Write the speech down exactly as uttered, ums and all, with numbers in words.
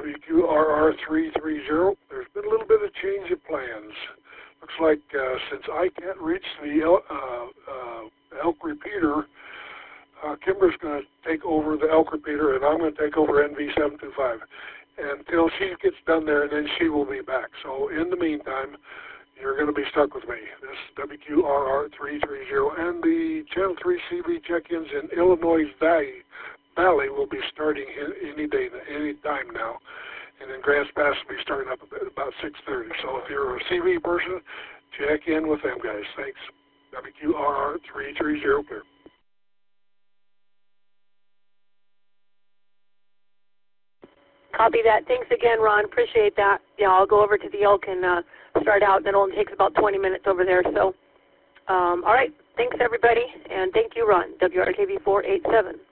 W Q R R three three zero. There's been a little bit of change of plans. Looks like uh, since I can't reach the elk, uh, uh, elk repeater, uh, Kimber's going to take over the elk repeater, and I'm going to take over N V seven two five until she gets done there, and then she will be back. So in the meantime, you're going to be stuck with me. This is W Q R R three three zero, and the Channel three C B check-ins in Illinois Valley, Valley will be starting any day, any time now. And then Grants Pass will be starting up about six thirty. So if you're a C B person, check in with them, guys. Thanks. W Q R R three three zero, clear. Copy that. Thanks again, Ron. Appreciate that. Yeah, I'll go over to the elk and uh, start out. Then it only takes about twenty minutes over there. So, um, all right. Thanks, everybody. And thank you, Ron. W R K V four eight seven.